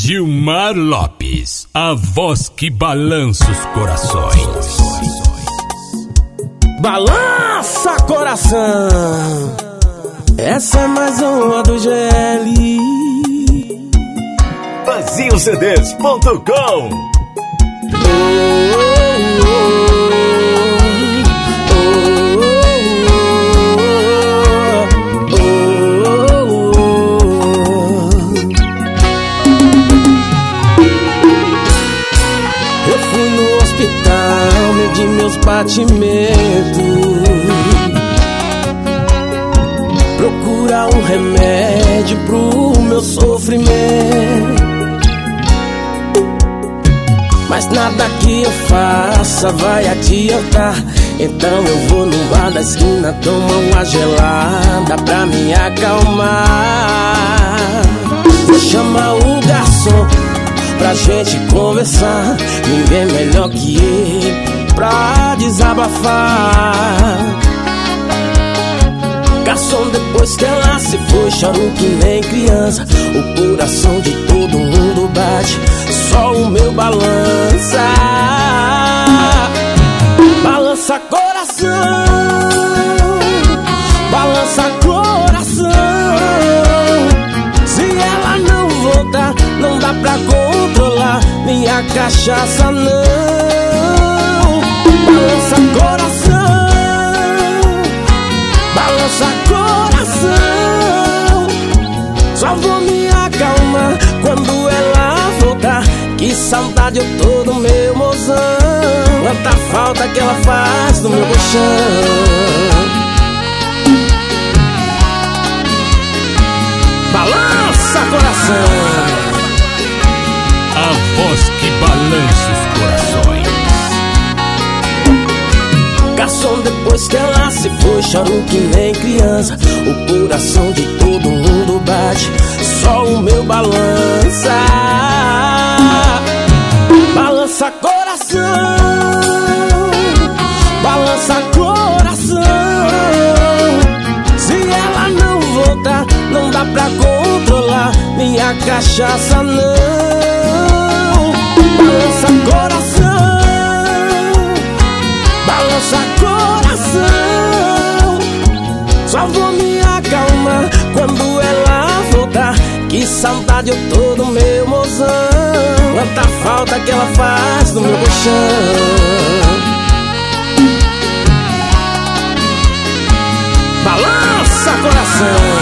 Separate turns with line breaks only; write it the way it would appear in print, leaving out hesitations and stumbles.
Gilmar Lopes, a voz que balança os corações.
Balança coração, essa é mais uma do GL.
VazioCDs.com.
Eu fui no hospital, medi meus batimentos, procurar um remédio pro meu sofrimento. Mas nada que eu faça vai adiantar. Então eu vou no bar da esquina tomar uma gelada pra me acalmar. Vou chamar o garçom pra gente conversar. Ninguém melhor que ele pra desabafar. Garçom, depois que ela se foi, chorou que nem criança. O coração de todo mundo bate, só o meu balança. Balança coração, balança coração. Se ela não voltar, não dá pra controlar minha cachaça não. Balança coração, balança coração. Só vou me acalmar quando ela voltar. Que saudade eu tô do meu mozão. Quanta falta que ela faz no meu colchão. Balança coração,
A voz que balança os corações.
garçom, depois que ela se foi, chorou que nem criança. O coração de todo mundo bate, só o meu balança. Balança coração, balança coração. Se ela não voltar, não dá pra controlar minha cachaça não. Balança coração, balança coração. Só vou me acalmar quando ela voltar. Que saudade eu tô do meu mozão. Quanta falta que ela faz no meu colchão. Balança coração.